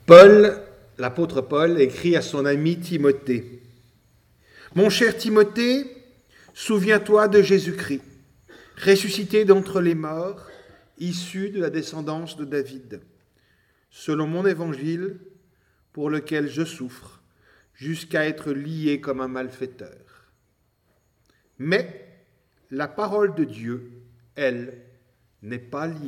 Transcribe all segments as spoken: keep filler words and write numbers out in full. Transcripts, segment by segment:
Paul, l'apôtre Paul, écrit à son ami Timothée. « Mon cher Timothée, souviens-toi de Jésus-Christ, ressuscité d'entre les morts, issu de la descendance de David, selon mon évangile, pour lequel je souffre, jusqu'à être lié comme un malfaiteur. Mais la parole de Dieu, elle, n'est pas liée. »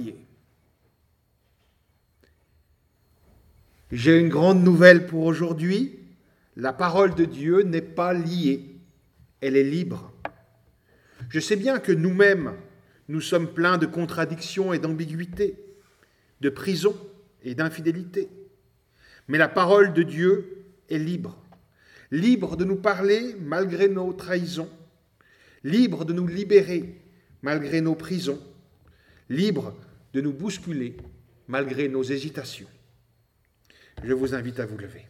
J'ai une grande nouvelle pour aujourd'hui. La parole de Dieu n'est pas liée. Elle est libre. Je sais bien que nous-mêmes, nous sommes pleins de contradictions et d'ambiguïtés, de prison et d'infidélité. Mais la parole de Dieu est libre. Libre de nous parler malgré nos trahisons. Libre de nous libérer malgré nos prisons. Libre de nous bousculer malgré nos hésitations. Je vous invite à vous lever.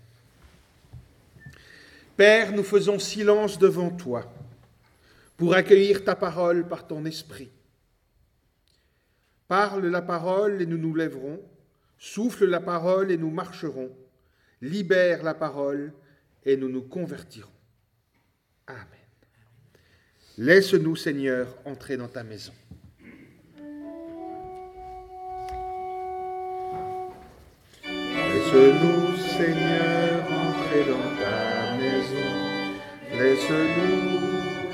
Père, nous faisons silence devant toi pour accueillir ta parole par ton esprit. Parle la parole et nous nous lèverons, souffle la parole et nous marcherons, libère la parole et nous nous convertirons. Amen. Laisse-nous, Seigneur, entrer dans ta maison. Laisse-nous, Seigneur, entrer dans ta maison. Laisse-nous.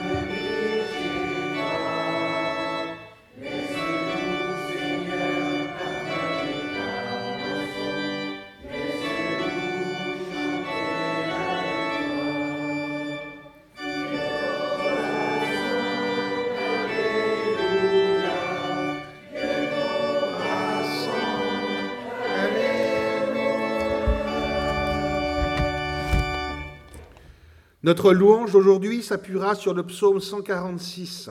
Laisse-nous, Seigneur, partager ta moisson. Laisse-nous chanter avec toi. Alléluia, que nos rassemble. Alléluia. Notre louange aujourd'hui s'appuiera sur le psaume cent quarante-six.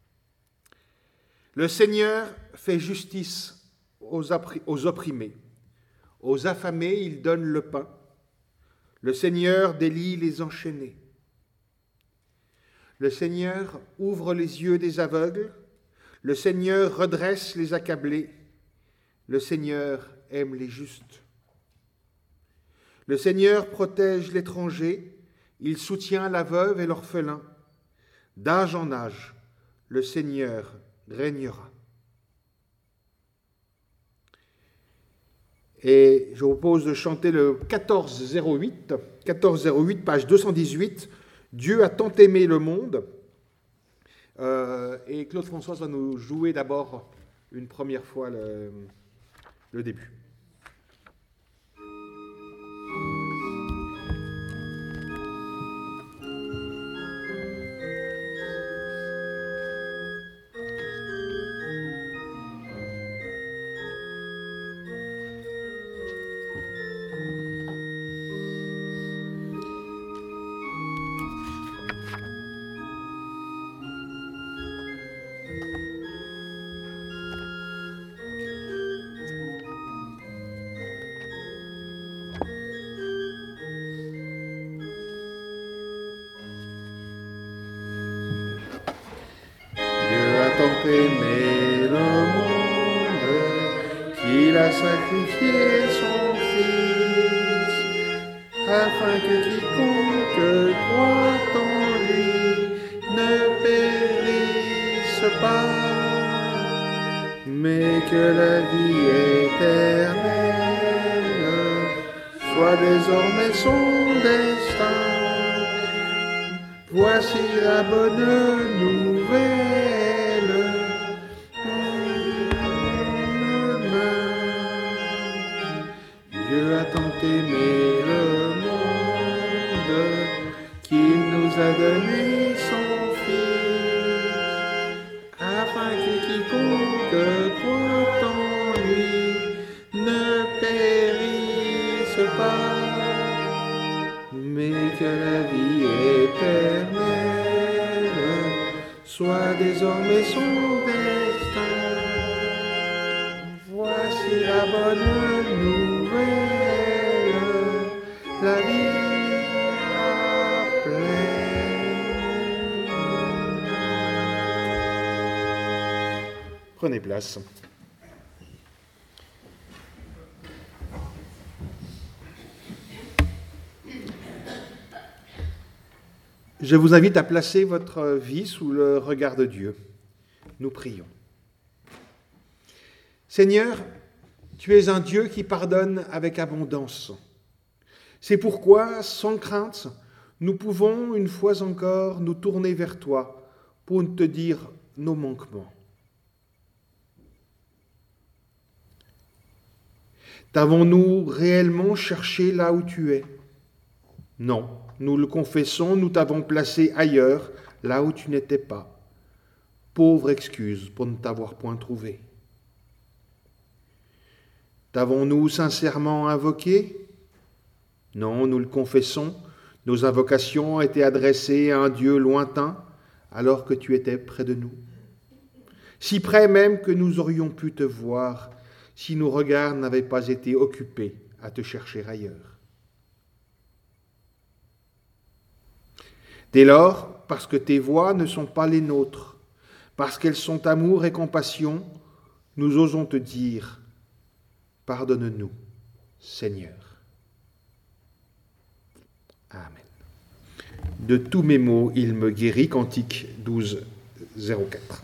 Le Seigneur fait justice aux, appri- aux opprimés. Aux affamés, il donne le pain. Le Seigneur délie les enchaînés. Le Seigneur ouvre les yeux des aveugles. Le Seigneur redresse les accablés. Le Seigneur aime les justes. Le Seigneur protège l'étranger. Il soutient la veuve et l'orphelin. D'âge en âge, le Seigneur régnera. Et je vous propose de chanter le quatorze zéro huit, quatorze zéro huit, page deux cent dix-huit. Dieu a tant aimé le monde. Euh, et Claude François va nous jouer d'abord une première fois le, le début. Tant aimé le monde qu'il a sacrifié son Fils, afin que quiconque croit en lui ne périsse pas, mais que la vie éternelle soit désormais son destin. Voici la bonne nouvelle. Dieu a tant aimé le monde qu'il nous a donné son Fils, afin que quiconque croit en lui ne périsse pas, mais que la vie éternelle soit désormais son destin. Voici la bonne nouvelle, la vie à pleine. Prenez place. Je vous invite à placer votre vie sous le regard de Dieu. Nous prions. Seigneur, tu es un Dieu qui pardonne avec abondance. C'est pourquoi, sans crainte, nous pouvons, une fois encore, nous tourner vers toi pour te dire nos manquements. T'avons-nous réellement cherché là où tu es ? Non, nous le confessons, nous t'avons placé ailleurs, là où tu n'étais pas. Pauvre excuse pour ne t'avoir point trouvé. T'avons-nous sincèrement invoqué ? Non, nous le confessons, nos invocations étaient adressées à un Dieu lointain, alors que tu étais près de nous. Si près même que nous aurions pu te voir, si nos regards n'avaient pas été occupés à te chercher ailleurs. Dès lors, parce que tes voies ne sont pas les nôtres, parce qu'elles sont amour et compassion, nous osons te dire, pardonne-nous, Seigneur. Amen. De tous mes maux, il me guérit. Cantique douze, zéro quatre.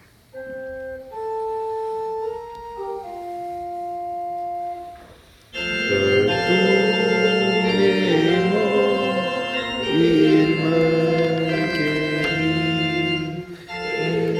De tous mes maux, il me guérit. Il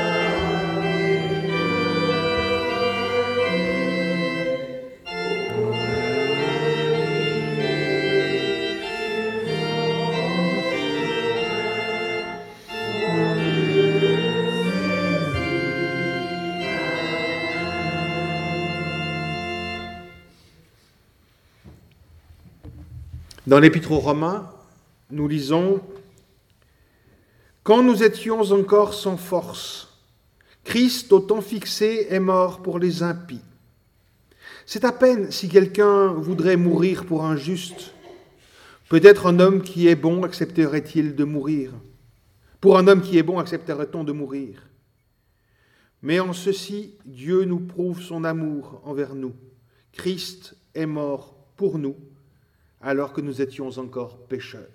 Dans l'Épître aux Romains, nous lisons « Quand nous étions encore sans force, Christ, au temps fixé, est mort pour les impies. C'est à peine si quelqu'un voudrait mourir pour un juste. Peut-être un homme qui est bon accepterait-il de mourir. Pour un homme qui est bon, accepterait-on de mourir. Mais en ceci, Dieu nous prouve son amour envers nous. Christ est mort pour nous, alors que nous étions encore pécheurs.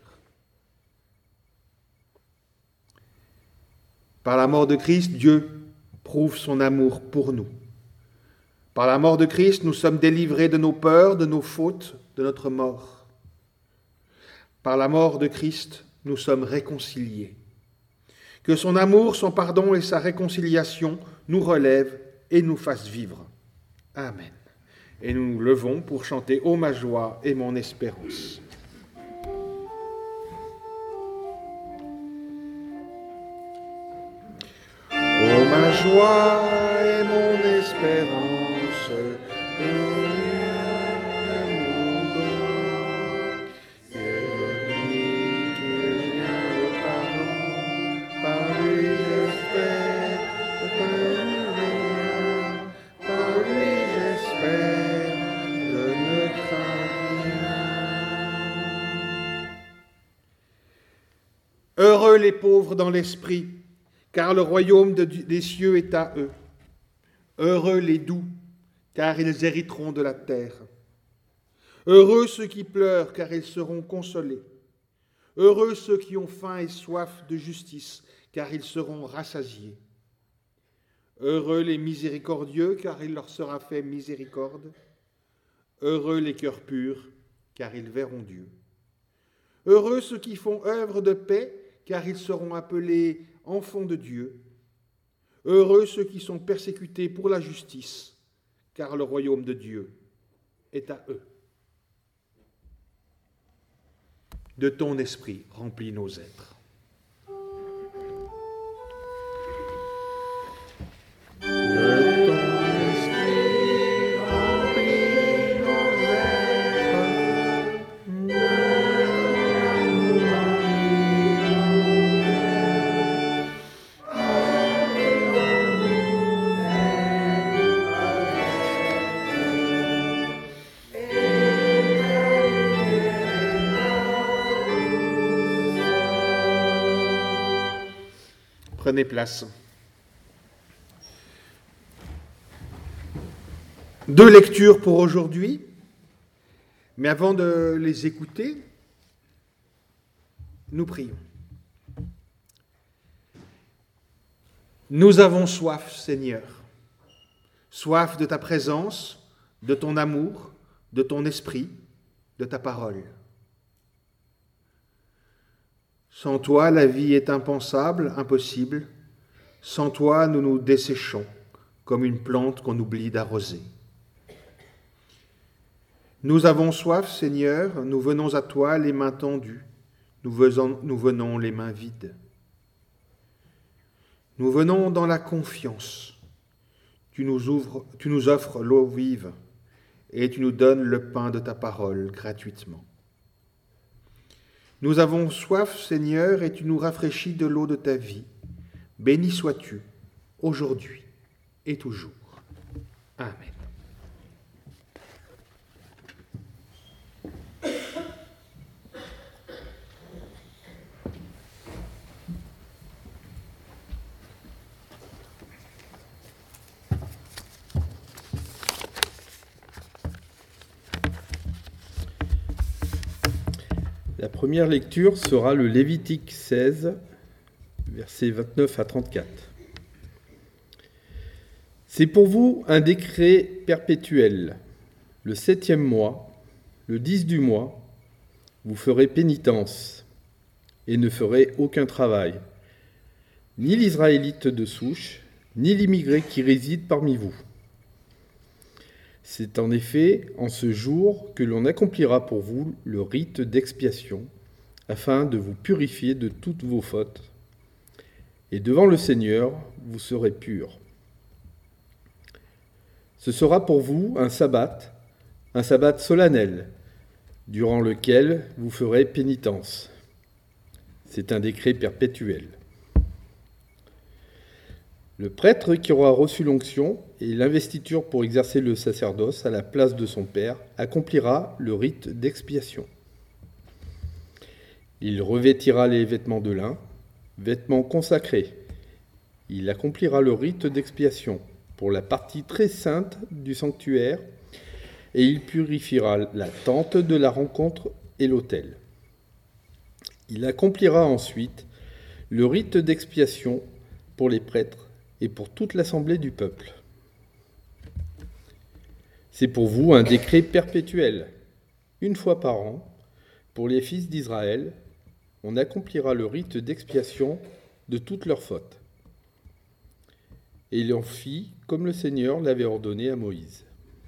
Par la mort de Christ, Dieu prouve son amour pour nous. Par la mort de Christ, nous sommes délivrés de nos peurs, de nos fautes, de notre mort. Par la mort de Christ, nous sommes réconciliés. Que son amour, son pardon et sa réconciliation nous relèvent et nous fassent vivre. Amen. Et nous nous levons pour chanter « Ô ma joie et mon espérance ». Ô ma joie et mon espérance, mon don, et lui qui vient le pardon, par lui j'espère, par lui, par lui j'espère, je ne crains rien. Heureux les pauvres dans l'esprit, car le royaume de, des cieux est à eux. Heureux les doux, car ils hériteront de la terre. Heureux ceux qui pleurent, car ils seront consolés. Heureux ceux qui ont faim et soif de justice, car ils seront rassasiés. Heureux les miséricordieux, car il leur sera fait miséricorde. Heureux les cœurs purs, car ils verront Dieu. Heureux ceux qui font œuvre de paix, car ils seront appelés enfants de Dieu. Heureux ceux qui sont persécutés pour la justice, car le royaume de Dieu est à eux. De ton esprit remplis nos êtres. De ton esprit remplis nos êtres. Prenez place. Deux lectures pour aujourd'hui, mais avant de les écouter, nous prions. Nous avons soif, Seigneur, soif de ta présence, de ton amour, de ton esprit, de ta parole. Sans toi, la vie est impensable, impossible. Sans toi, nous nous desséchons comme une plante qu'on oublie d'arroser. Nous avons soif, Seigneur, nous venons à toi les mains tendues, nous venons, nous venons les mains vides. Nous venons dans la confiance. Tu nous ouvres, tu nous offres l'eau vive et tu nous donnes le pain de ta parole gratuitement. Nous avons soif, Seigneur, et tu nous rafraîchis de l'eau de ta vie. Béni sois-tu, aujourd'hui et toujours. Amen. La première lecture sera le Lévitique seize, versets vingt-neuf à trente-quatre. C'est pour vous un décret perpétuel. Le septième mois, le dix du mois, vous ferez pénitence et ne ferez aucun travail, ni l'Israélite de souche, ni l'immigré qui réside parmi vous. C'est en effet en ce jour que l'on accomplira pour vous le rite d'expiation, afin de vous purifier de toutes vos fautes. Et devant le Seigneur, vous serez purs. Ce sera pour vous un sabbat, un sabbat solennel, durant lequel vous ferez pénitence. C'est un décret perpétuel. Le prêtre qui aura reçu l'onction et l'investiture pour exercer le sacerdoce à la place de son père accomplira le rite d'expiation. Il revêtira les vêtements de lin, vêtements consacrés. Il accomplira le rite d'expiation pour la partie très sainte du sanctuaire et il purifiera la tente de la rencontre et l'autel. Il accomplira ensuite le rite d'expiation pour les prêtres et pour toute l'assemblée du peuple. C'est pour vous un décret perpétuel. Une fois par an, pour les fils d'Israël, on accomplira le rite d'expiation de toutes leurs fautes. Et il en fit comme le Seigneur l'avait ordonné à Moïse.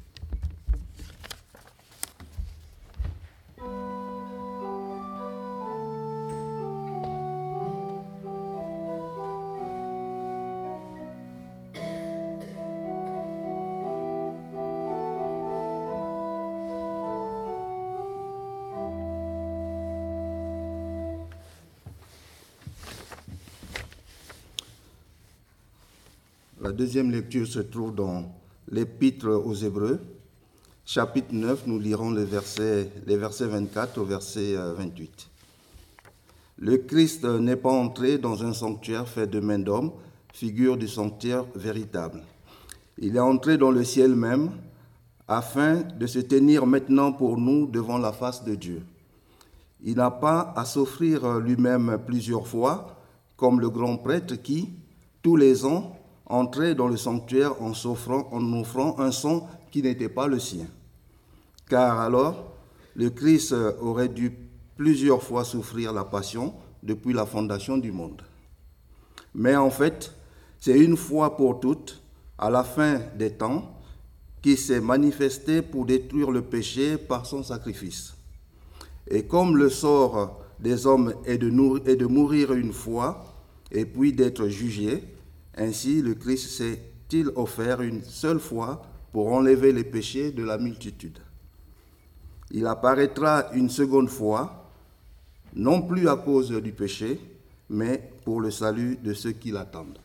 La deuxième lecture se trouve dans l'Épître aux Hébreux, chapitre neuf, nous lirons les versets, les versets vingt-quatre au verset vingt-huit. Le Christ n'est pas entré dans un sanctuaire fait de main d'homme, figure du sanctuaire véritable. Il est entré dans le ciel même, afin de se tenir maintenant pour nous devant la face de Dieu. Il n'a pas à s'offrir lui-même plusieurs fois, comme le grand prêtre qui, tous les ans, entrait dans le sanctuaire en, s'offrant, en offrant un sang qui n'était pas le sien. Car alors, le Christ aurait dû plusieurs fois souffrir la passion depuis la fondation du monde. Mais en fait, c'est une fois pour toutes, à la fin des temps, qu'il s'est manifesté pour détruire le péché par son sacrifice. Et comme le sort des hommes est de, nourrir, est de mourir une fois et puis d'être jugé, ainsi, le Christ s'est-il offert une seule fois pour enlever les péchés de la multitude. Il apparaîtra une seconde fois, non plus à cause du péché, mais pour le salut de ceux qui l'attendent.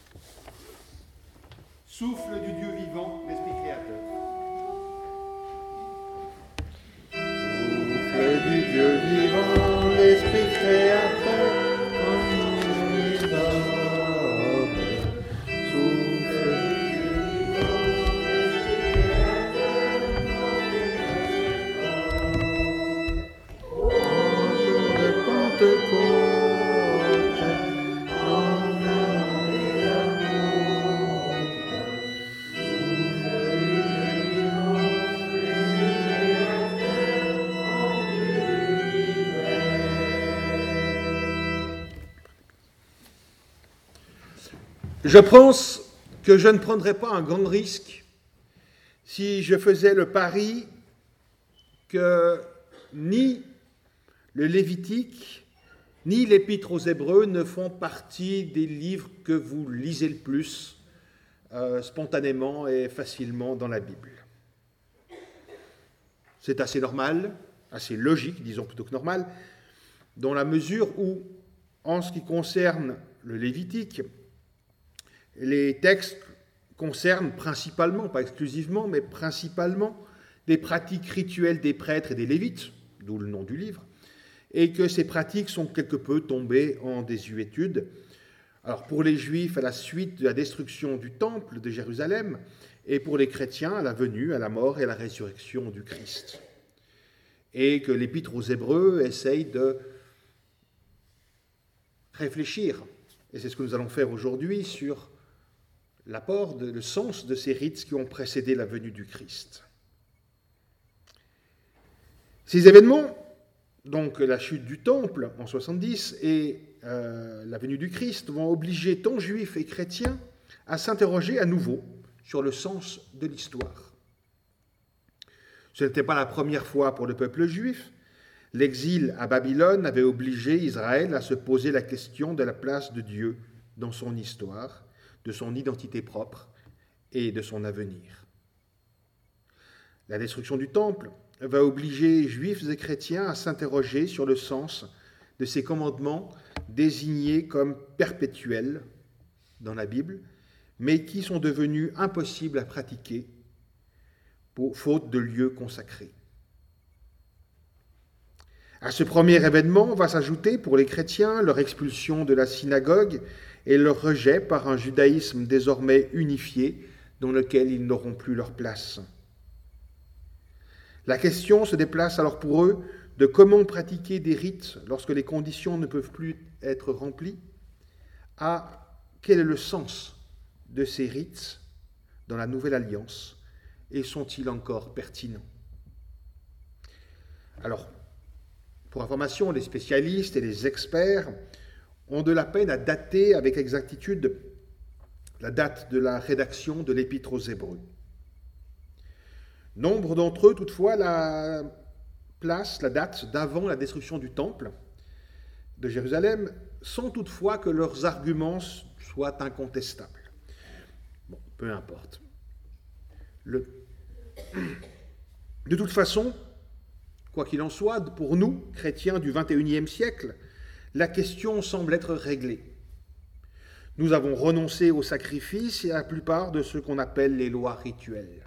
Souffle du Dieu vivant, l'Esprit créateur. Souffle du Dieu vivant, l'Esprit créateur, Je pense que je ne prendrais pas un grand risque si je faisais le pari que ni le Lévitique ni l'Épître aux Hébreux ne font partie des livres que vous lisez le plus euh, spontanément et facilement dans la Bible. C'est assez normal, assez logique, disons plutôt que normal, dans la mesure où, en ce qui concerne le Lévitique, les textes concernent principalement, pas exclusivement, mais principalement, des pratiques rituelles des prêtres et des Lévites, d'où le nom du livre, et que ces pratiques sont quelque peu tombées en désuétude. Alors pour les Juifs, à la suite de la destruction du Temple de Jérusalem, et pour les chrétiens, à la venue, à la mort et à la résurrection du Christ. Et que l'Épître aux Hébreux essaye de réfléchir, et c'est ce que nous allons faire aujourd'hui, sur l'apport, de, le sens de ces rites qui ont précédé la venue du Christ. Ces événements, donc la chute du Temple en soixante-dix et euh, la venue du Christ, vont obliger tant juifs et chrétiens à s'interroger à nouveau sur le sens de l'histoire. Ce n'était pas la première fois pour le peuple juif. L'exil à Babylone avait obligé Israël à se poser la question de la place de Dieu dans son histoire, de son identité propre et de son avenir. La destruction du Temple va obliger juifs et chrétiens à s'interroger sur le sens de ces commandements désignés comme perpétuels dans la Bible, mais qui sont devenus impossibles à pratiquer pour faute de lieux consacrés. À ce premier événement va s'ajouter pour les chrétiens leur expulsion de la synagogue et leur rejet par un judaïsme désormais unifié dans lequel ils n'auront plus leur place. La question se déplace alors pour eux de comment pratiquer des rites lorsque les conditions ne peuvent plus être remplies, à quel est le sens de ces rites dans la Nouvelle Alliance et sont-ils encore pertinents? Alors, pour information, les spécialistes et les experts ont de la peine à dater avec exactitude la date de la rédaction de l'Épître aux Hébreux. Nombre d'entre eux, toutefois, la place, la date d'avant la destruction du Temple de Jérusalem, sans toutefois que leurs arguments soient incontestables. Bon, peu importe. Le... De toute façon, quoi qu'il en soit, pour nous, chrétiens du vingt et unième siècle, la question semble être réglée. Nous avons renoncé au sacrifice et à la plupart de ce qu'on appelle les lois rituelles.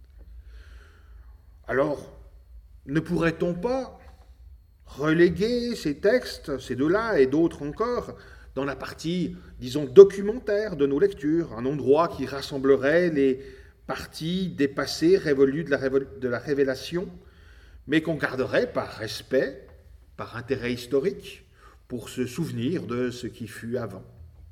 Alors, ne pourrait-on pas reléguer ces textes, ces deux-là et d'autres encore, dans la partie, disons, documentaire de nos lectures, un endroit qui rassemblerait les parties dépassées, révolues de la, révol- de la révélation, mais qu'on garderait par respect, par intérêt historique, pour se souvenir de ce qui fut avant.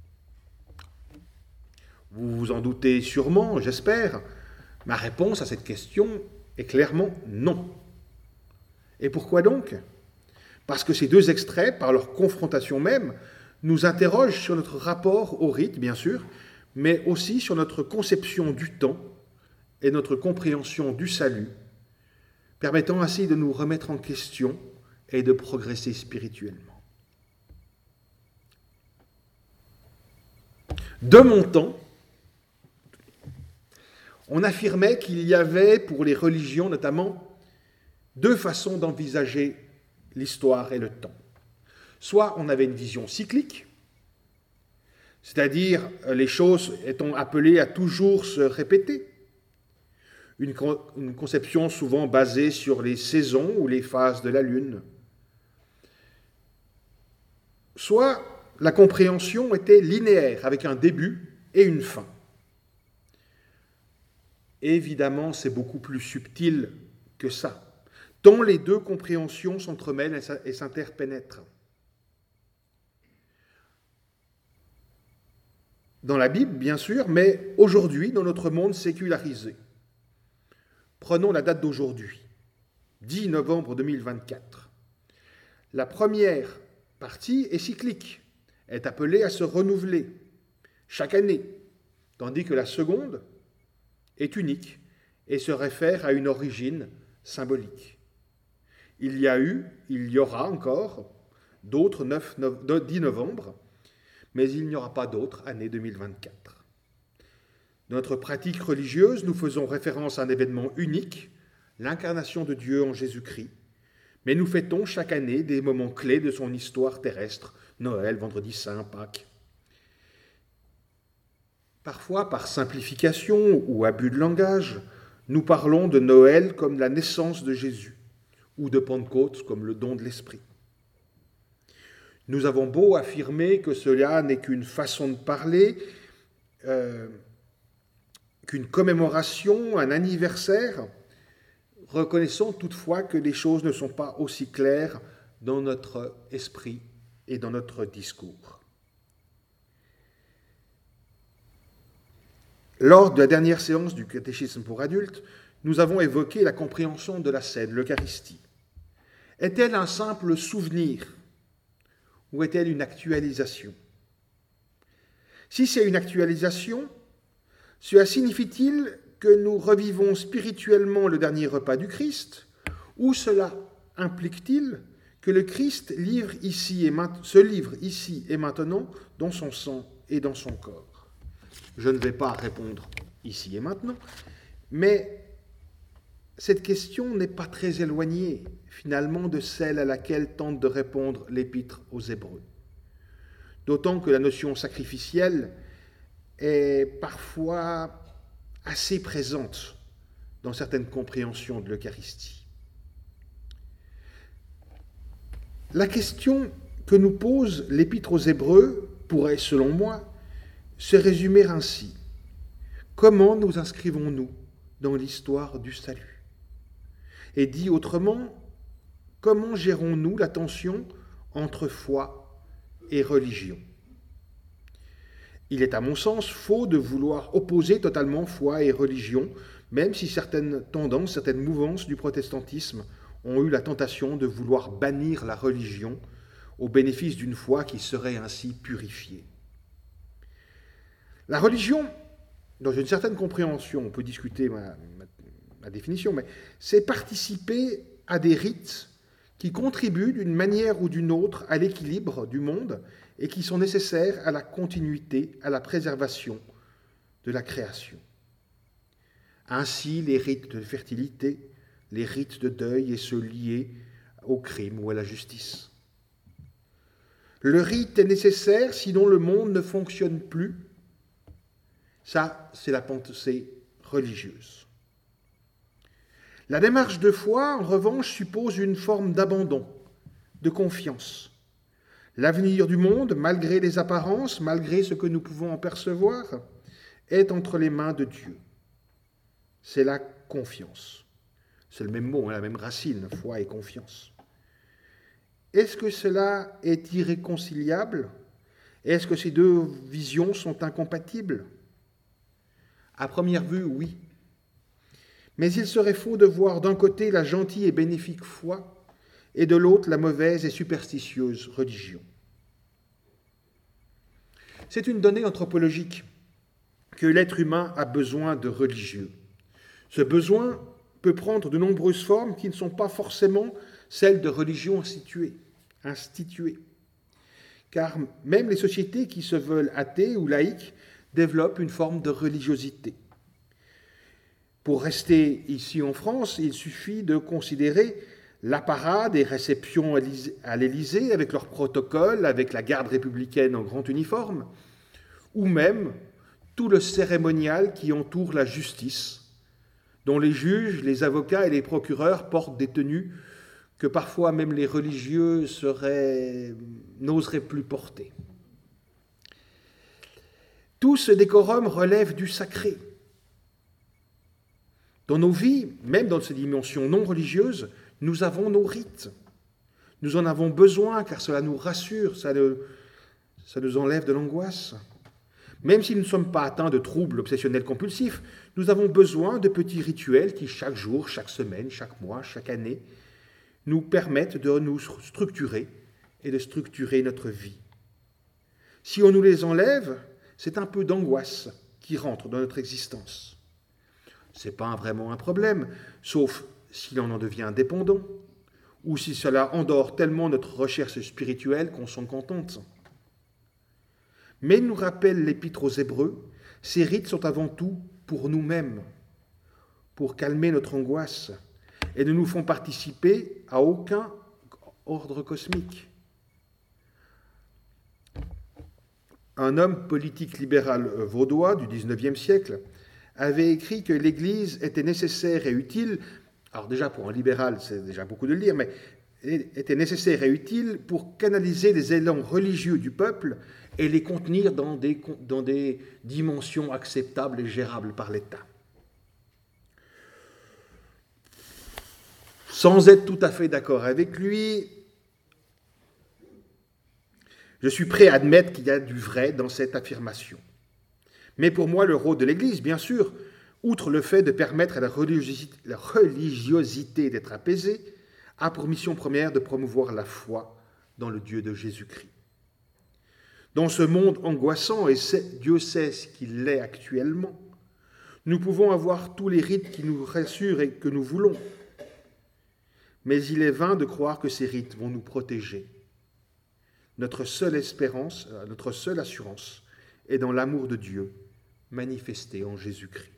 Vous vous en doutez sûrement, j'espère, ma réponse à cette question est clairement non. Et pourquoi donc? Parce que ces deux extraits, par leur confrontation même, nous interrogent sur notre rapport au rite, bien sûr, mais aussi sur notre conception du temps et notre compréhension du salut, permettant ainsi de nous remettre en question et de progresser spirituellement. De mon temps, on affirmait qu'il y avait, pour les religions notamment, deux façons d'envisager l'histoire et le temps. Soit on avait une vision cyclique, c'est-à-dire les choses étant appelées à toujours se répéter, une, con- une conception souvent basée sur les saisons ou les phases de la lune. Soit la compréhension était linéaire, avec un début et une fin. Évidemment, c'est beaucoup plus subtil que ça, tant les deux compréhensions s'entremêlent et s'interpénètrent. Dans la Bible, bien sûr, mais aujourd'hui, dans notre monde sécularisé. Prenons la date d'aujourd'hui, dix novembre deux mille vingt-quatre. La première partie est cyclique, est appelée à se renouveler. chaque année, tandis que la seconde est unique et se réfère à une origine symbolique. Il y a eu, il y aura encore d'autres dix novembre, mais il n'y aura pas d'autres année deux mille vingt-quatre. Dans notre pratique religieuse, nous faisons référence à un événement unique, l'incarnation de Dieu en Jésus-Christ, mais nous fêtons chaque année des moments clés de son histoire terrestre, Noël, Vendredi Saint, Pâques. Parfois, par simplification ou abus de langage, nous parlons de Noël comme la naissance de Jésus, ou de Pentecôte comme le don de l'Esprit. Nous avons beau affirmer que cela n'est qu'une façon de parler, euh, qu'une commémoration, un anniversaire, reconnaissons toutefois que les choses ne sont pas aussi claires dans notre esprit et dans notre discours. Lors de la dernière séance du catéchisme pour adultes, nous avons évoqué la compréhension de la scène, l'Eucharistie. Est-elle un simple souvenir ou est-elle une actualisation ? Si c'est une actualisation, cela signifie-t-il que nous revivons spirituellement le dernier repas du Christ, ou cela implique-t-il que le Christ livre ici et ma- se livre ici et maintenant dans son sang et dans son corps ? Je ne vais pas répondre ici et maintenant, mais cette question n'est pas très éloignée finalement de celle à laquelle tente de répondre l'Épître aux Hébreux. D'autant que la notion sacrificielle est parfois assez présente dans certaines compréhensions de l'Eucharistie. La question que nous pose l'Épître aux Hébreux pourrait, selon moi, se résumer ainsi. Comment nous inscrivons-nous dans l'histoire du salut ? Et dit autrement, comment gérons-nous la tension entre foi et religion ? Il est à mon sens faux de vouloir opposer totalement foi et religion, même si certaines tendances, certaines mouvances du protestantisme ont eu la tentation de vouloir bannir la religion au bénéfice d'une foi qui serait ainsi purifiée. La religion, dans une certaine compréhension, on peut discuter ma, ma, ma définition, mais c'est participer à des rites qui contribuent d'une manière ou d'une autre à l'équilibre du monde et qui sont nécessaires à la continuité, à la préservation de la création. Ainsi, les rites de fertilité, les rites de deuil et ceux liés au crime ou à la justice. Le rite est nécessaire, sinon le monde ne fonctionne plus. Ça, c'est la pensée religieuse. La démarche de foi, en revanche, suppose une forme d'abandon, de confiance. L'avenir du monde, malgré les apparences, malgré ce que nous pouvons en percevoir, est entre les mains de Dieu. C'est la confiance. C'est le même mot, hein, la même racine, foi et confiance. Est-ce que cela est irréconciliable ? Est-ce que ces deux visions sont incompatibles ? À première vue, oui. Mais il serait faux de voir d'un côté la gentille et bénéfique foi et de l'autre la mauvaise et superstitieuse religion. C'est une donnée anthropologique que l'être humain a besoin de religieux. Ce besoin peut prendre de nombreuses formes qui ne sont pas forcément celles de religion instituée, instituée. Car même les sociétés qui se veulent athées ou laïques développent une forme de religiosité. Pour rester ici en France, il suffit de considérer la parade et réceptions à l'Élysée avec leur protocole, avec la garde républicaine en grand uniforme, ou même tout le cérémonial qui entoure la justice, dont les juges, les avocats et les procureurs portent des tenues que parfois même les religieux seraient, n'oseraient plus porter. Tout ce décorum relève du sacré. Dans nos vies, même dans ces dimensions non religieuses, nous avons nos rites. Nous en avons besoin car cela nous rassure, ça, ne, ça nous enlève de l'angoisse. Même si nous ne sommes pas atteints de troubles obsessionnels compulsifs, nous avons besoin de petits rituels qui, chaque jour, chaque semaine, chaque mois, chaque année, nous permettent de nous structurer et de structurer notre vie. Si on nous les enlève, c'est un peu d'angoisse qui rentre dans notre existence. Ce n'est pas vraiment un problème, sauf si l'on en devient dépendant, ou si cela endort tellement notre recherche spirituelle qu'on s'en contente. Mais nous rappelle l'Épître aux Hébreux, ces rites sont avant tout pour nous-mêmes, pour calmer notre angoisse, et ne nous font participer à aucun ordre cosmique. Un homme politique libéral vaudois du dix-neuvième siècle avait écrit que l'Église était nécessaire et utile, alors déjà pour un libéral c'est déjà beaucoup de le lire, mais était nécessaire et utile pour canaliser les élans religieux du peuple et les contenir dans des, dans des dimensions acceptables et gérables par l'État. Sans être tout à fait d'accord avec lui, je suis prêt à admettre qu'il y a du vrai dans cette affirmation. Mais pour moi, le rôle de l'Église, bien sûr, outre le fait de permettre à la religiosité, la religiosité d'être apaisée, a pour mission première de promouvoir la foi dans le Dieu de Jésus-Christ. Dans ce monde angoissant, et Dieu sait ce qu'il est actuellement, nous pouvons avoir tous les rites qui nous rassurent et que nous voulons. Mais il est vain de croire que ces rites vont nous protéger. Notre seule espérance, notre seule assurance est dans l'amour de Dieu manifesté en Jésus-Christ.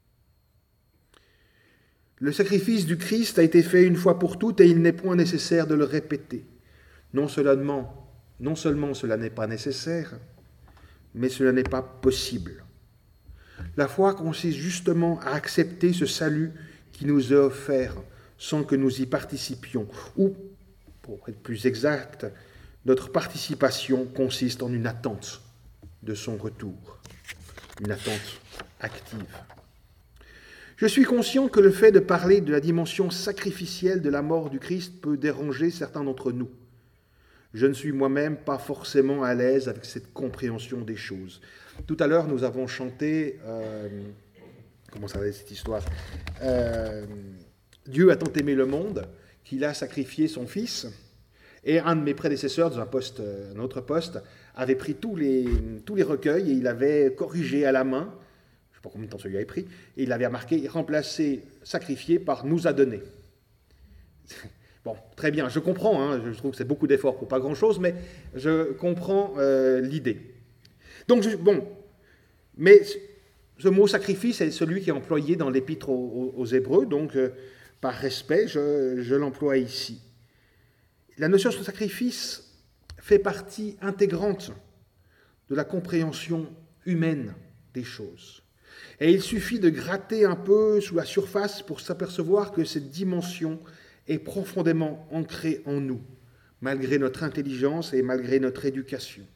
Le sacrifice du Christ a été fait une fois pour toutes et il n'est point nécessaire de le répéter. Non seulement, non seulement cela n'est pas nécessaire, mais cela n'est pas possible. La foi consiste justement à accepter ce salut qui nous est offert sans que nous y participions. Ou, pour être plus exact, notre participation consiste en une attente de son retour, une attente active. Je suis conscient que le fait de parler de la dimension sacrificielle de la mort du Christ peut déranger certains d'entre nous. Je ne suis moi-même pas forcément à l'aise avec cette compréhension des choses. Tout à l'heure, nous avons chanté, euh, comment ça va cette histoire euh, Dieu a tant aimé le monde qu'il a sacrifié son Fils. Et un de mes prédécesseurs, dans un, poste, un autre poste, avait pris tous les, tous les recueils et il avait corrigé à la main, je ne sais pas combien de temps ça lui avait pris, et il avait marqué « remplacé, sacrifié par nous a donné ». Bon, très bien, je comprends, hein, je trouve que c'est beaucoup d'efforts pour pas grand-chose, mais je comprends euh, l'idée. Donc, je, bon, mais ce mot « sacrifice » est celui qui est employé dans l'Épître aux, aux Hébreux, donc euh, par respect, je, je l'emploie ici. La notion de sacrifice fait partie intégrante de la compréhension humaine des choses. Et il suffit de gratter un peu sous la surface pour s'apercevoir que cette dimension est profondément ancrée en nous, malgré notre intelligence et malgré notre éducation.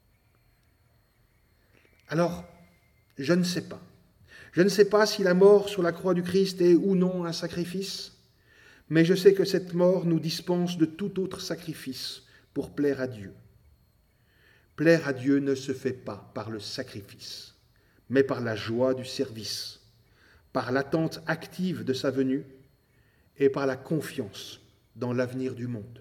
Alors, je ne sais pas. Je ne sais pas si la mort sur la croix du Christ est ou non un sacrifice, mais je sais que cette mort nous dispense de tout autre sacrifice pour plaire à Dieu. Plaire à Dieu ne se fait pas par le sacrifice, mais par la joie du service, par l'attente active de sa venue et par la confiance dans l'avenir du monde.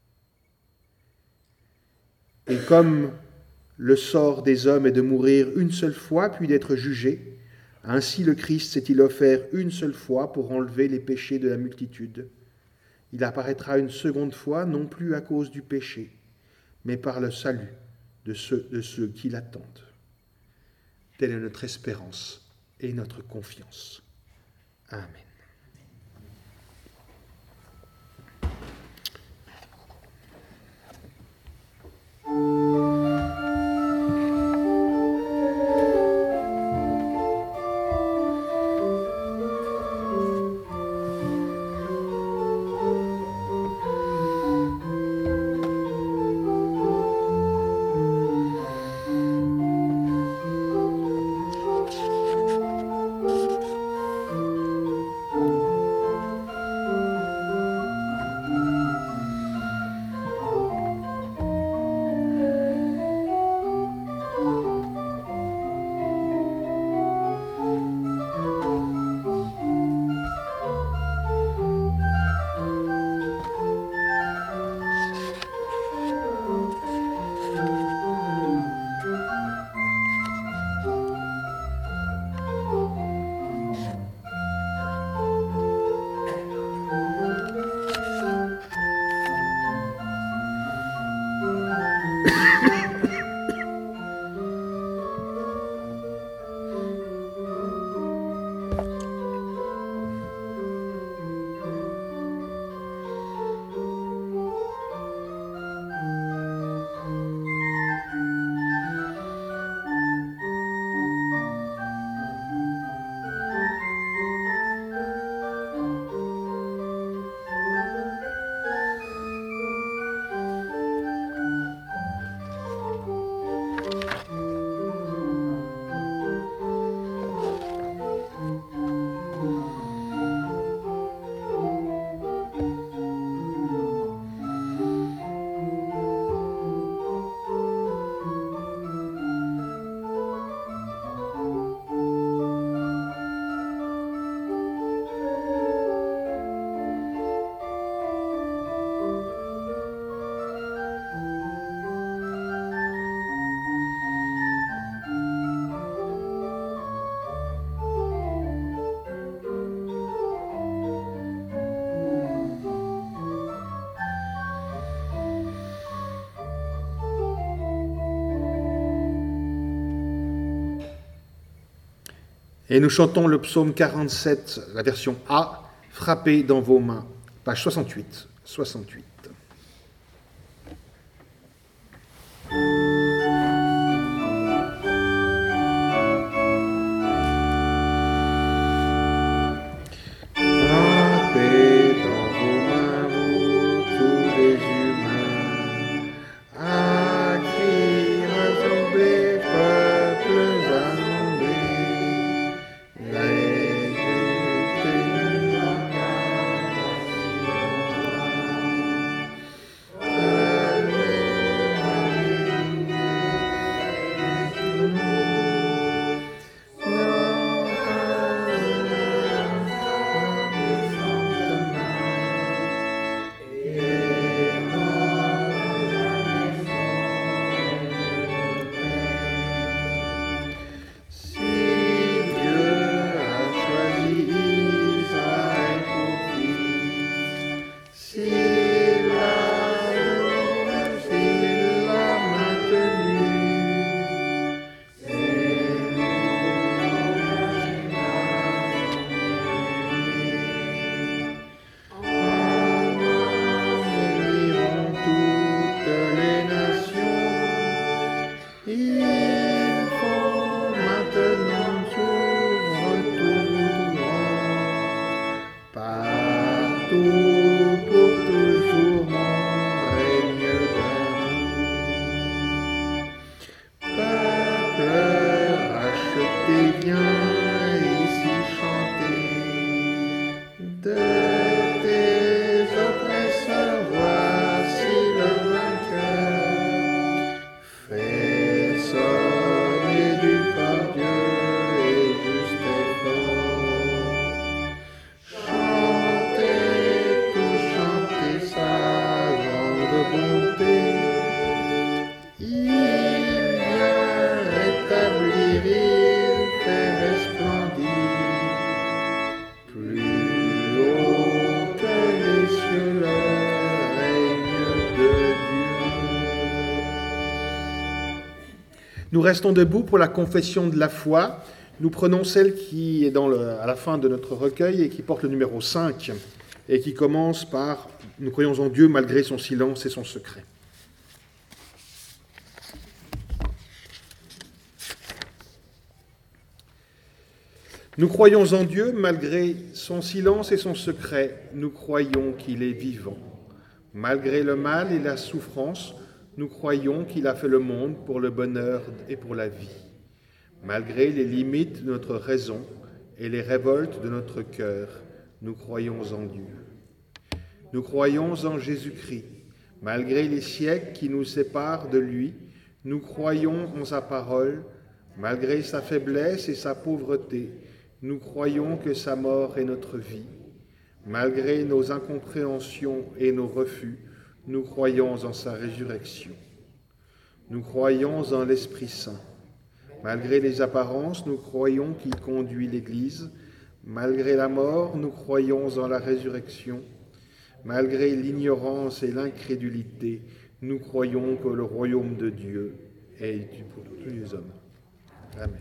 Et comme le sort des hommes est de mourir une seule fois puis d'être jugé, ainsi le Christ s'est-il offert une seule fois pour enlever les péchés de la multitude. Il apparaîtra une seconde fois, non plus à cause du péché, mais par le salut de ceux, de ceux qui l'attendent. Telle est notre espérance et notre confiance. Amen. Et nous chantons le psaume quarante-sept, la version A, frappez dans vos mains, page soixante-huit. soixante-huit. Nous restons debout pour la confession de la foi. Nous prenons celle qui est dans le, à la fin de notre recueil et qui porte le numéro cinq et qui commence par « Nous croyons en Dieu malgré son silence et son secret ». Nous croyons en Dieu malgré son silence et son secret. Nous croyons qu'il est vivant. Malgré le mal et la souffrance, nous croyons qu'il a fait le monde pour le bonheur et pour la vie. Malgré les limites de notre raison et les révoltes de notre cœur, nous croyons en Dieu. Nous croyons en Jésus-Christ. Malgré les siècles qui nous séparent de lui, nous croyons en sa parole. Malgré sa faiblesse et sa pauvreté, nous croyons que sa mort est notre vie. Malgré nos incompréhensions et nos refus, nous croyons en sa résurrection. Nous croyons en l'Esprit Saint. Malgré les apparences, nous croyons qu'il conduit l'Église. Malgré la mort, nous croyons en la résurrection. Malgré l'ignorance et l'incrédulité, nous croyons que le royaume de Dieu est pour tous les hommes. Amen.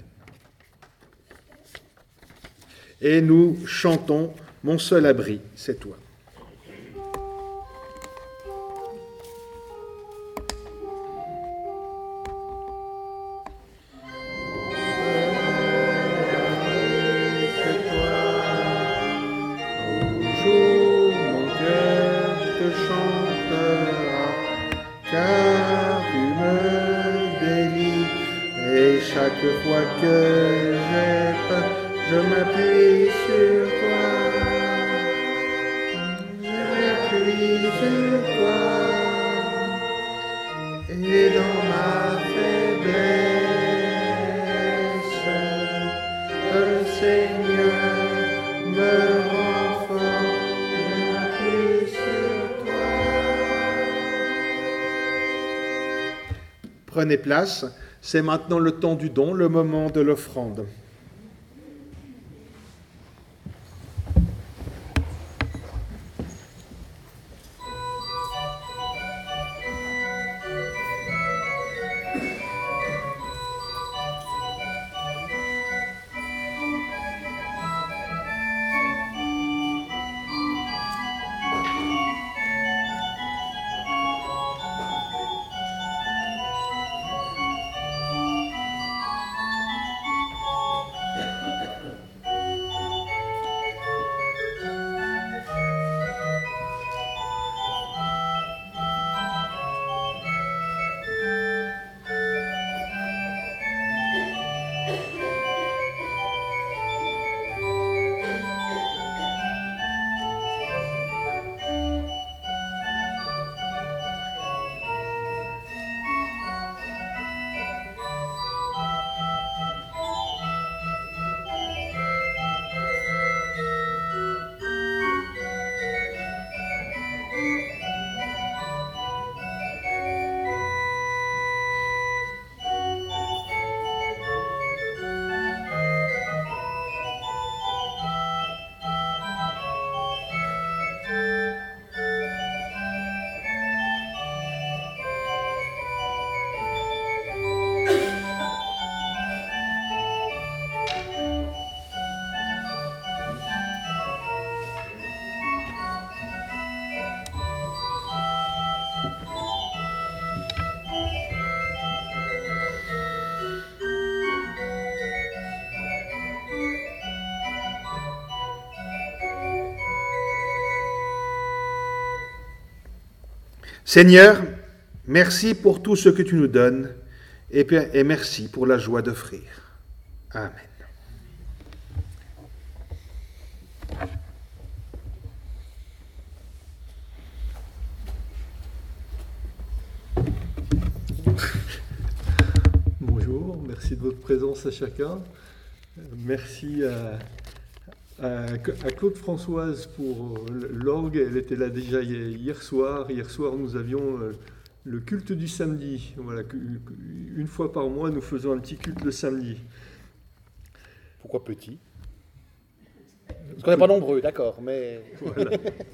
Et nous chantons « Mon seul abri, c'est toi ». Chaque fois que j'ai peur, je m'appuie sur toi. Je m'appuie sur toi. Et dans ma faiblesse, le Seigneur me rend fort. Je m'appuie sur toi. Prenez place. C'est maintenant le temps du don, le moment de l'offrande. Seigneur, merci pour tout ce que tu nous donnes et, et merci pour la joie d'offrir. Amen. Bonjour, merci de votre présence à chacun. Merci à, à, à Claude Françoise pour l'orgue. Elle était là déjà hier soir. Hier soir, nous avions le culte du samedi. Voilà, une fois par mois, nous faisons un petit culte le samedi. Pourquoi petit? Parce qu'on n'est pas nombreux, d'accord, mais... Voilà.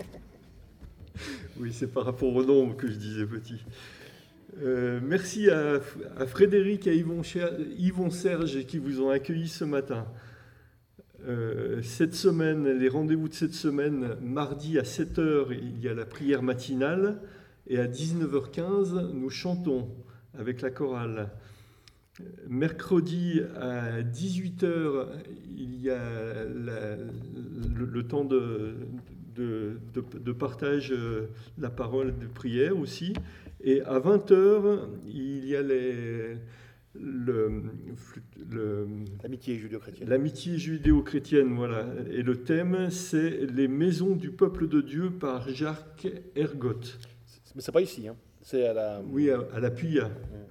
Oui, c'est par rapport au nombre que je disais petit. Euh, merci à, à Frédéric et à Yvon, Yvon Serge qui vous ont accueillis ce matin. Euh, cette semaine, les rendez-vous de cette semaine, mardi à sept heures, il y a la prière matinale et à dix-neuf heures quinze, nous chantons avec la chorale. Mercredi à dix-huit heures, il y a la, le, le temps de, de, de, de partage de la parole de prière aussi. Et à vingt heures, il y a les, le, le, l'amitié judéo-chrétienne. L'amitié judéo-chrétienne, voilà. Et le thème, c'est les maisons du peuple de Dieu par Jacques Ergot. Mais c'est pas ici, hein. C'est à la... Oui, à, à la Puya. Ouais.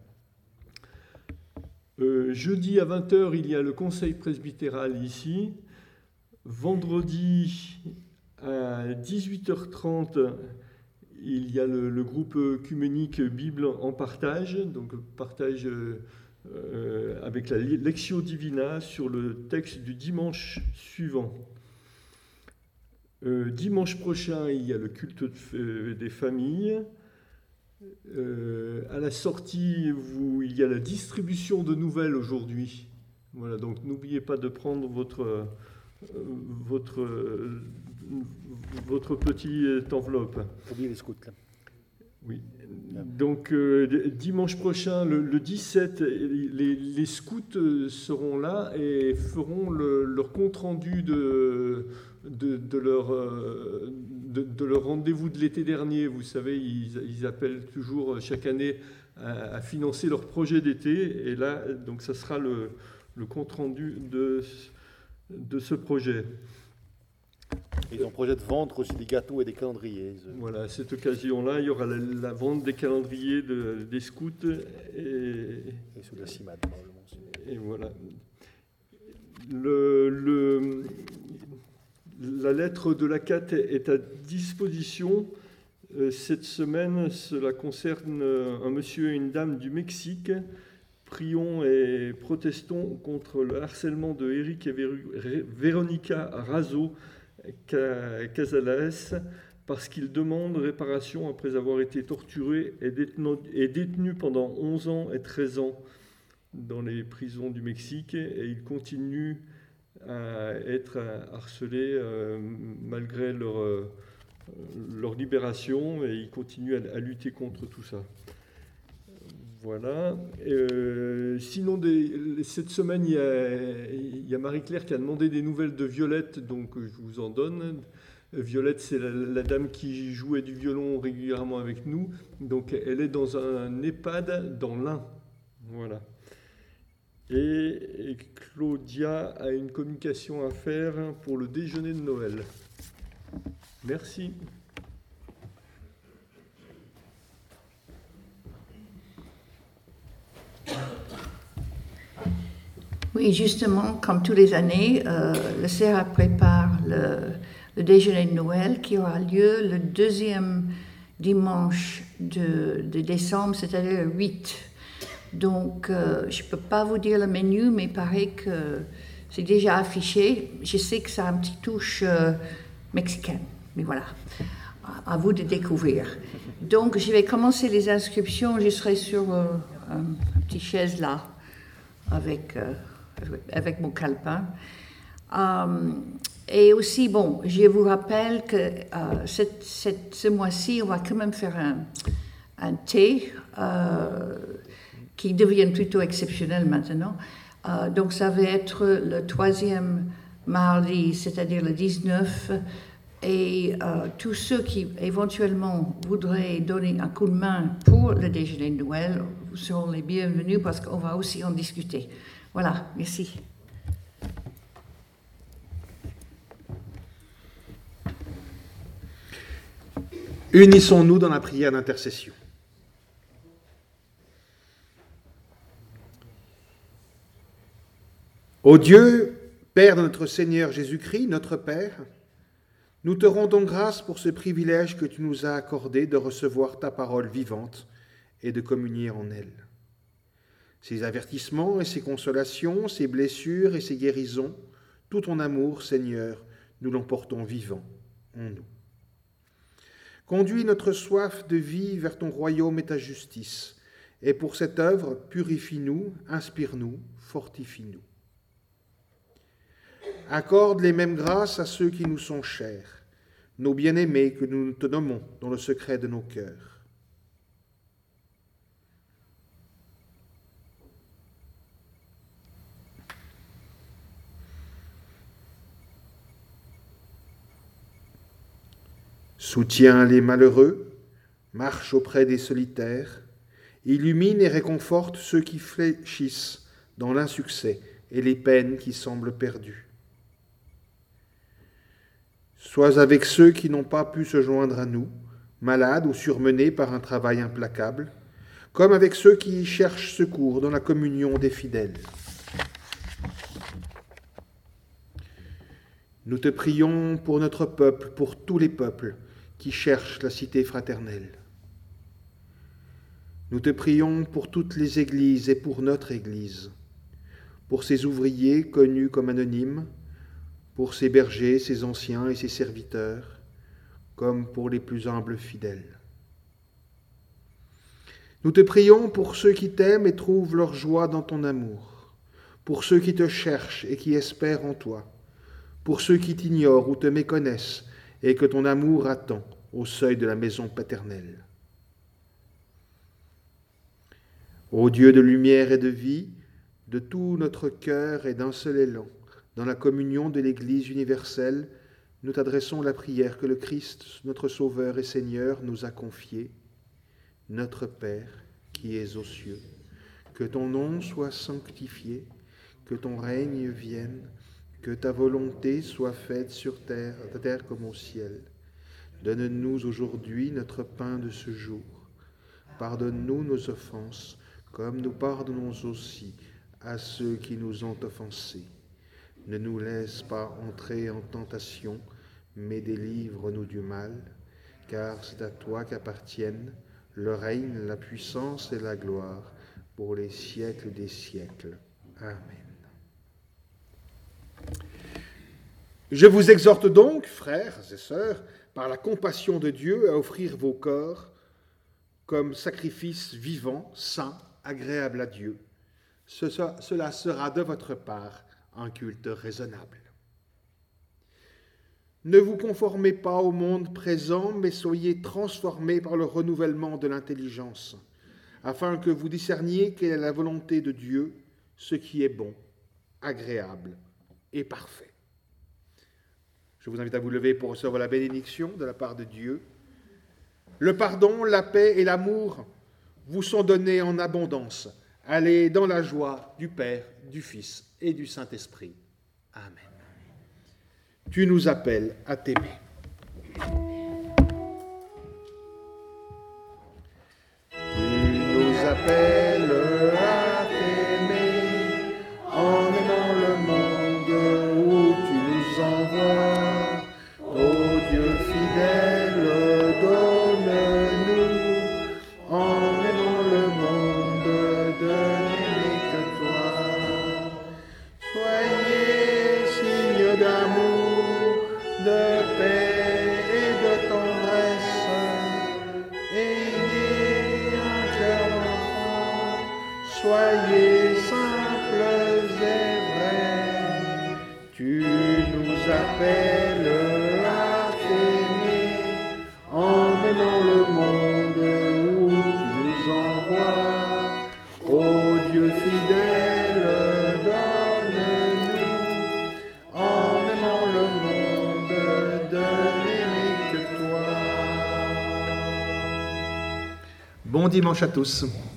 Euh, jeudi à vingt heures, il y a le conseil presbytéral ici. Vendredi à dix-huit heures trente, il y a le, le groupe œcuménique Bible en partage, donc partage euh, avec la Lectio Divina sur le texte du dimanche suivant. Euh, dimanche prochain, il y a le culte de, euh, des familles. Euh, à la sortie, vous, il y a la distribution de nouvelles aujourd'hui. Voilà, donc n'oubliez pas de prendre votre, euh, votre, euh, votre petite enveloppe. Oubliez les scouts, là. Oui. Donc euh, dimanche prochain, le, le dix-sept, les, les scouts seront là et feront le, leur compte-rendu de, de, de, leur, de, de leur rendez-vous de l'été dernier. Vous savez, ils, ils appellent toujours chaque année à, à financer leur projet d'été. Et là, donc, ça sera le, le compte-rendu de, de ce projet. Ils ont projet de vendre aussi des gâteaux et des calendriers. Voilà, à cette occasion-là, il y aura la, la vente des calendriers de, des scouts et, et sous la CIMAD, probablement. Et voilà. Le, le, la lettre de la C A T est à disposition. Cette semaine, cela concerne un monsieur et une dame du Mexique. Prions et protestons contre le harcèlement de Eric et Véronica Razo Casales parce qu'ils demandent réparation après avoir été torturés et détenus, et détenus pendant onze ans et treize ans dans les prisons du Mexique, et ils continuent à être harcelés euh, malgré leur, euh, leur libération, et ils continuent à, à lutter contre tout ça. Voilà. Euh, sinon, des, cette semaine, il y a, il y a Marie-Claire qui a demandé des nouvelles de Violette, donc je vous en donne. Violette, c'est la, la dame qui jouait du violon régulièrement avec nous. Donc, elle est dans un EHPAD dans l'Ain. Voilà. Et, et Claudia a une communication à faire pour le déjeuner de Noël. Merci. Oui, justement, comme tous les années, euh, le C E R A prépare le, le déjeuner de Noël qui aura lieu le deuxième dimanche de, de décembre, c'est-à-dire le huit. Donc, euh, je ne peux pas vous dire le menu, mais il paraît que c'est déjà affiché. Je sais que ça a une petite touche euh, mexicaine, mais voilà, à, à vous de découvrir. Donc, je vais commencer les inscriptions. Je serai sur euh, un, un petit chaise là, avec... Euh, avec mon calepin. Euh, et aussi, bon, je vous rappelle que euh, cette, cette, ce mois-ci, on va quand même faire un, un thé euh, qui devient plutôt exceptionnel maintenant. Euh, donc, ça va être le troisième mardi, c'est-à-dire le dix-neuf, Et euh, tous ceux qui éventuellement voudraient donner un coup de main pour le déjeuner de Noël, vous seront les bienvenus parce qu'on va aussi en discuter. Voilà, merci. Unissons-nous dans la prière d'intercession. Ô Dieu, Père de notre Seigneur Jésus-Christ, notre Père, nous te rendons grâce pour ce privilège que tu nous as accordé de recevoir ta parole vivante et de communier en elle. Ces avertissements et ces consolations, ces blessures et ces guérisons, tout ton amour, Seigneur, nous l'emportons vivant en nous. Conduis notre soif de vie vers ton royaume et ta justice, et pour cette œuvre, purifie-nous, inspire-nous, fortifie-nous. Accorde les mêmes grâces à ceux qui nous sont chers, nos bien-aimés que nous te nommons dans le secret de nos cœurs. Soutiens les malheureux, marche auprès des solitaires, illumine et réconforte ceux qui fléchissent dans l'insuccès et les peines qui semblent perdues. Sois avec ceux qui n'ont pas pu se joindre à nous, malades ou surmenés par un travail implacable, comme avec ceux qui cherchent secours dans la communion des fidèles. Nous te prions pour notre peuple, pour tous les peuples qui cherchent la cité fraternelle. Nous te prions pour toutes les églises et pour notre Église, pour ces ouvriers connus comme anonymes, pour ces bergers, ces anciens et ces serviteurs, comme pour les plus humbles fidèles. Nous te prions pour ceux qui t'aiment et trouvent leur joie dans ton amour, pour ceux qui te cherchent et qui espèrent en toi, pour ceux qui t'ignorent ou te méconnaissent et que ton amour attend au seuil de la maison paternelle. Ô Dieu de lumière et de vie, de tout notre cœur et d'un seul élan, dans la communion de l'Église universelle, nous t'adressons la prière que le Christ, notre Sauveur et Seigneur, nous a confiée. Notre Père, qui es aux cieux, que ton nom soit sanctifié, que ton règne vienne, que ta volonté soit faite sur terre, à terre comme au ciel. Donne-nous aujourd'hui notre pain de ce jour. Pardonne-nous nos offenses, comme nous pardonnons aussi à ceux qui nous ont offensés. Ne nous laisse pas entrer en tentation, mais délivre-nous du mal, car c'est à toi qu'appartiennent le règne, la puissance et la gloire pour les siècles des siècles. Amen. Je vous exhorte donc, frères et sœurs, par la compassion de Dieu, à offrir vos corps comme sacrifice vivant, saint, agréable à Dieu. Ce, cela sera de votre part un culte raisonnable. Ne vous conformez pas au monde présent, mais soyez transformés par le renouvellement de l'intelligence, afin que vous discerniez quelle est la volonté de Dieu, ce qui est bon, agréable et parfait. Je vous invite à vous lever pour recevoir la bénédiction de la part de Dieu. Le pardon, la paix et l'amour vous sont donnés en abondance. Allez dans la joie du Père, du Fils et du Saint-Esprit. Amen. Tu nous appelles à t'aimer. Tu nous appelles à t'aimer en aimant le monde où tu nous envoies. Ô Dieu fidèle, donne-nous en aimant le monde de n'aimer que toi. Soyez signe d'amour, de paix et de tendresse. Ayez un cœur d'enfant, soyez simples et vrais. Tu nous appelles à t'aimer en aimant le monde où tu nous envoies. Ô Dieu fidèle, donne-nous en aimant le monde de Bon dimanche à tous.